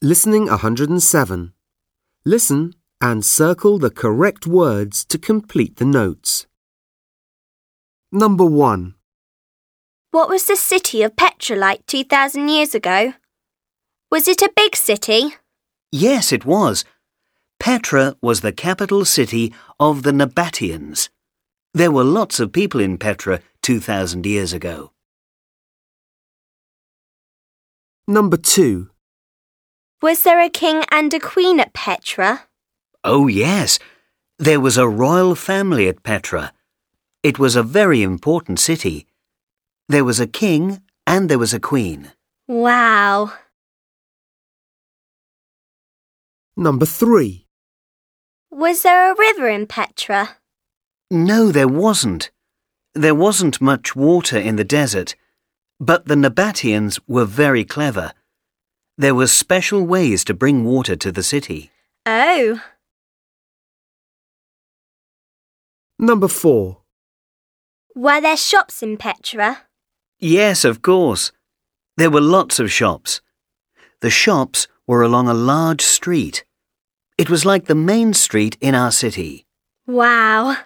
Listening 107. Listen and circle the correct words to complete the notes. Number 1. What was the city of Petra like 2,000 years ago? Was it a big city? Yes, it was. Petra was the capital city of the Nabateans. There were lots of people in Petra 2,000 years ago. Number 2. Was there a king and a queen at Petra? Oh, yes. There was a royal family at Petra. It was a very important city. There was a king and there was a queen. Wow. Number 3. Was there a river in Petra? No, there wasn't. There wasn't much water in the desert, but the Nabateans were very clever. There were special ways to bring water to the city. Oh. Number 4. Were there shops in Petra? Yes, of course. There were lots of shops. The shops were along a large street. It was like the main street in our city. Wow.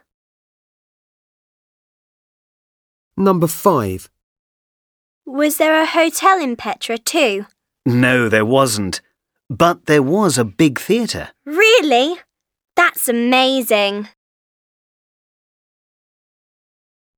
Number 5. Was there a hotel in Petra too? No, there wasn't. But there was a big theatre. Really? That's amazing.